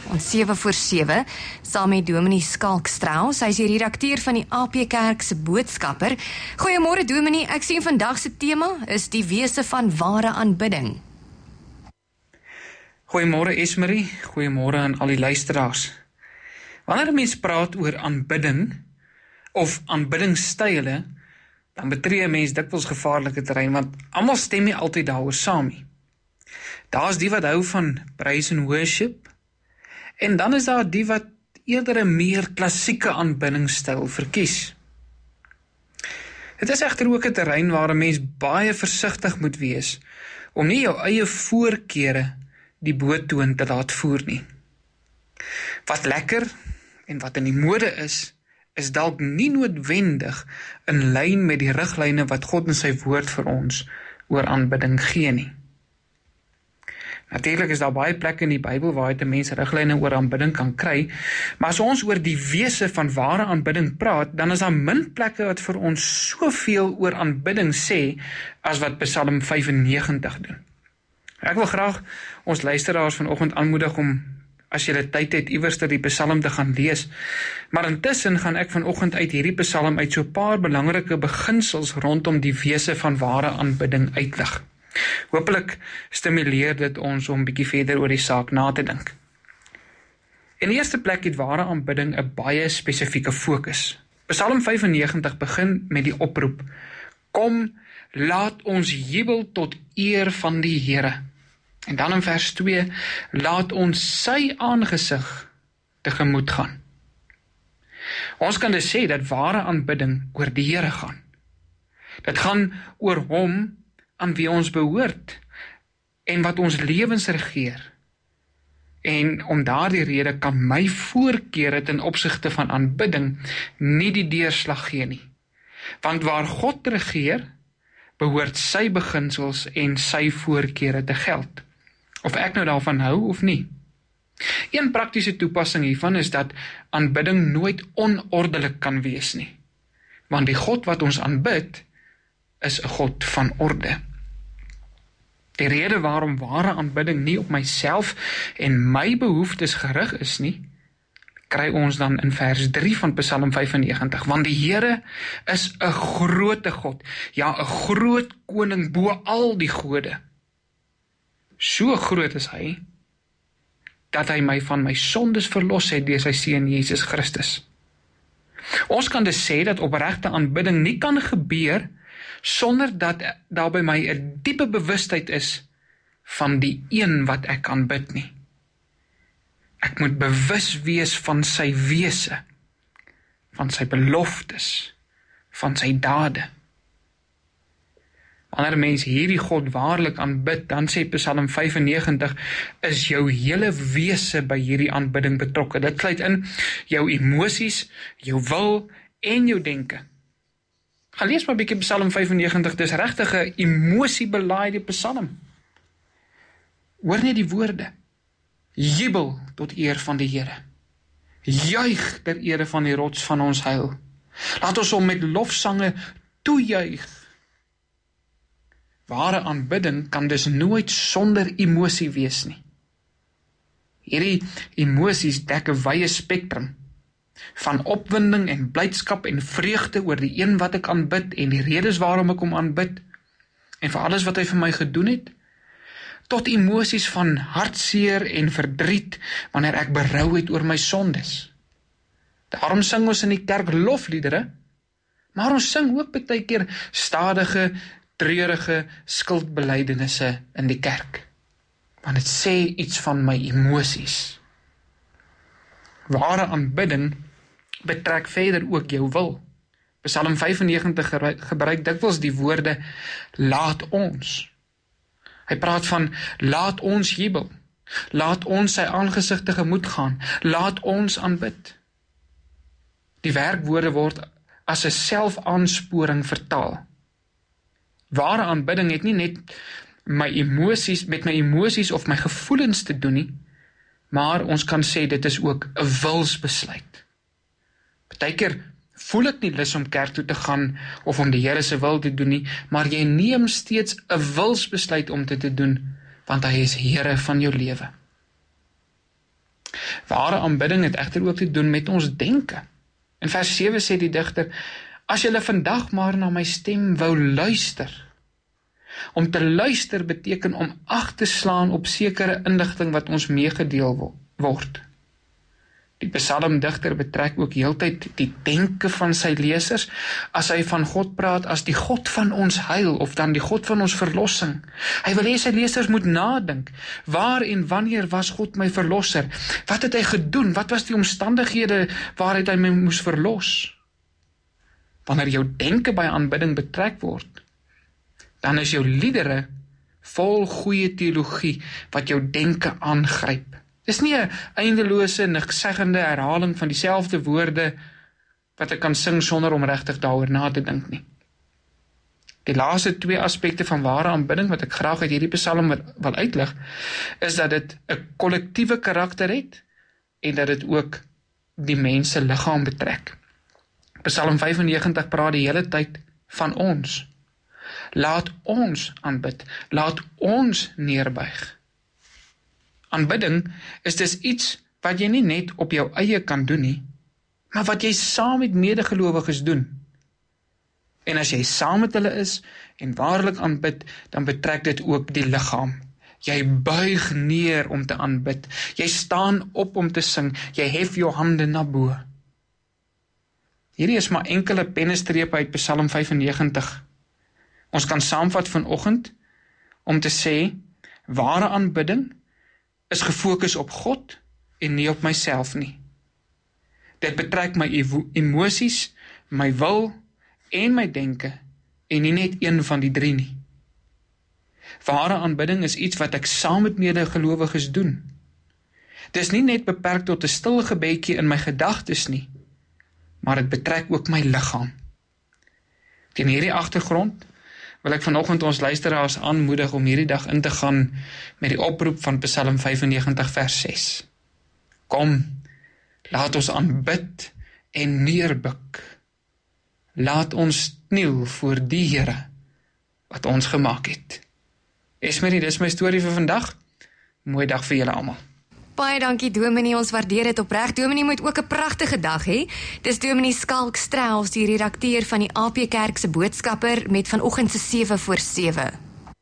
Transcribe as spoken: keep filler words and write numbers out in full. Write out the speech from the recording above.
ons sewe voor sewe, saam met Dominee Skalk Strauss. Hy is die redakteur van die A P Kerk se boodskapper. Goeiemôre Dominee, ek sien vandag se tema is die wese van ware aanbidding. Goeiemôre Esmerie, goeiemôre aan al die luisteraars. Wanneer 'n mens praat oor aanbidding of aanbiddingsstyle, dan betree 'n mens dikwels gevaarlike terrein, want almal stem nie altyd daaroor saam nie. Daar's die wat hou van praise and worship, en dan is daar die wat eerder 'n meer klassieke aanbiddingstyl verkies. Dit is egter ook 'n terrein waar 'n mens baie versigtig moet wees om nie jou eie voorkeure die boottoon te laat voer nie. Wat lekker en wat in die mode is, is dalk nie noodwendig in lyn met die riglyne wat God in sy woord vir ons oor aanbidding gee nie. Natuurlik is daar baie plekke in die Bybel waar jy mense riglyne oor aanbidding kan kry, maar as ons oor die wese van ware aanbidding praat, dan is daar min plekke wat vir ons soveel oor aanbidding sê as wat Psalm vyfennegentig doen. Ek wil graag ons luisteraars vanoggend aanmoedig om, as jy tyd het, iewers die Psalm te gaan lees. Maar intussen gaan ek vanoggend uit hierdie Psalm uit so 'n paar belangrike beginsels rondom die wese van ware aanbidding uitlig. Hoopelik stimuleer dit ons om 'n bietjie verder oor die saak na te dink. In die eerste plek het ware aanbidding 'n baie spesifieke fokus. Psalm vyfennegentig begin met die oproep: Kom, laat ons jubel tot eer van die Here. En dan in vers twee, laat ons sy aangesig tegemoet gaan. Ons kan dus sê dat ware aanbidding oor die Here gaan. Dit gaan oor hom aan wie ons behoort en wat ons lewens regeer. En om daardie rede kan my voorkeure ten opsigte van aanbidding nie die deurslag gee nie. Want waar God regeer, behoort sy beginsels en sy voorkeure te geld. Of ek nou daarvan hou of nie. Een praktiese toepassing hiervan is dat aanbidding nooit onordelik kan wees nie. Want die God wat ons aanbid, is 'n God van orde. Die rede waarom ware aanbidding nie op myself en my behoeftes gerig is nie, kry ons dan in vers drie van Psalm vyfennegentig. Want die Here is 'n groote God, ja, 'n groot koning bo al die gode. So groot is hy, dat hy my van my sondes verlos het deur sy seun Jesus Christus. Ons kan dus sê dat opregte aanbidding nie kan gebeur sonder dat daar by my 'n diepe bewustheid is van die een wat ek aanbid nie. Ek moet bewus wees van sy wese, van sy beloftes, van sy dade. Wanneer 'n mens hierdie God waarlik aanbid, dan sê Psalm vyfennegentig, is jou hele wese by hierdie aanbidding betrokke. Dit sluit in jou emosies, jou wil en jou denke. Gaan lees maar 'n bietjie Psalm vyfennegentig, dis regtig 'n emosiebelaaide Psalm. Hoor net die woorde: Jubel tot eer van die Here. Juig ter ere van die rots van ons heil. Laat ons hom met lofsange toejuig. Ware aanbidding kan dus nooit sonder emosie wees nie. Hierdie emosies dek 'n wye spektrum van opwinding en blydskap en vreugde oor die een wat ek aanbid en die redes waarom ek hom aanbid en vir alles wat hy vir my gedoen het, tot emosies van hartseer en verdriet wanneer ek berou het oor my sondes. Daarom sing ons in die kerk lofliedere, maar ons sing ook baie keer stadige, treurige skuldbelydenisse in die kerk, want dit sê iets van my emosies. Ware aanbidding betrek verder ook jou wil. Psalm vyfennegentig gebruik dikwels die woorde laat ons. Hy praat van laat ons jubel, laat ons sy aangesig tegemoet gaan, laat ons aanbid. Die werkwoorde word as 'n selfaaansporing vertaal. Ware aanbidding het nie net my emosies, met my emosies of my gevoelens te doen nie, maar ons kan sê dit is ook 'n wilsbesluit. Partykeer voel ek nie lus om kerk toe te gaan of om die Here se wil te doen nie, maar jy neem steeds 'n wilsbesluit om dit te doen, want hy is Here van jou lewe. Ware aanbidding het egter ook te doen met ons denke. In vers sewe sê die digter, as julle vandag maar na my stem wou luister. Om te luister beteken om ag te slaan op sekere inligting wat ons meegedeel word. Die psalmdigter betrek ook heeltyd die denke van sy lesers, as hy van God praat as die God van ons heil, of dan die God van ons verlossing. Hy wil hê sy lesers moet nadink, waar en wanneer was God my verlosser? Wat het hy gedoen? Wat was die omstandighede waaruit hy my moes verlos? Wanneer jou denke by aanbidding betrek word, dan is jou liedere vol goeie teologie wat jou denke aangryp. Dis nie 'n eindelose, nikszeggende herhaling van dieselfde woorde wat ek kan sing sonder om regtig daaroor na te dink nie. Die laaste twee aspekte van ware aanbidding wat ek graag uit hierdie psalm wil uitlig, is dat dit 'n kollektiewe karakter het en dat dit ook die mens se liggaam betrek. Psalm vyfennegentig praat die hele tyd van ons. Laat ons aanbid, laat ons neerbuig. Aanbidding is dus iets wat jy nie net op jou eie kan doen nie, maar wat jy saam met medegelowiges doen. En as jy saam met hulle is en waarlik aanbid, dan betrek dit ook die liggaam. Jy buig neer om te aanbid, jy staan op om te sing, jy hef jou hande na bo. Hierdie is maar enkele pennestrepe uit Psalm vyfennegentig. Ons kan saamvat vanoggend om te sê, ware aanbidding is gefokus op God en nie op myself nie. Dit betrek my emosies, my wil en my denke en nie net een van die drie nie. Ware aanbidding is iets wat ek saam met medegelowiges doen. Dit is nie net beperk tot 'n stil gebedjie in my gedagtes nie, maar dit betrek ook my liggaam. Teen hierdie agtergrond wil ek vanoggend ons luisteraars aanmoedig om hierdie dag in te gaan met die oproep van Psalm vyfennegentig vers ses. Kom, laat ons aanbid en neerbuk. Laat ons kniel voor die Here wat ons gemaak het. Esmerie, dis my storie vir vandag. Mooi dag vir julle almal. Baie dankie Dominee, ons waardeer dit opreg. Dominee moet ook 'n pragtige dag hê. Dis Dominee Skalk Strauss, die redakteur van die A P Kerk se Boodskapper met vanoggend se sewe voor sewe.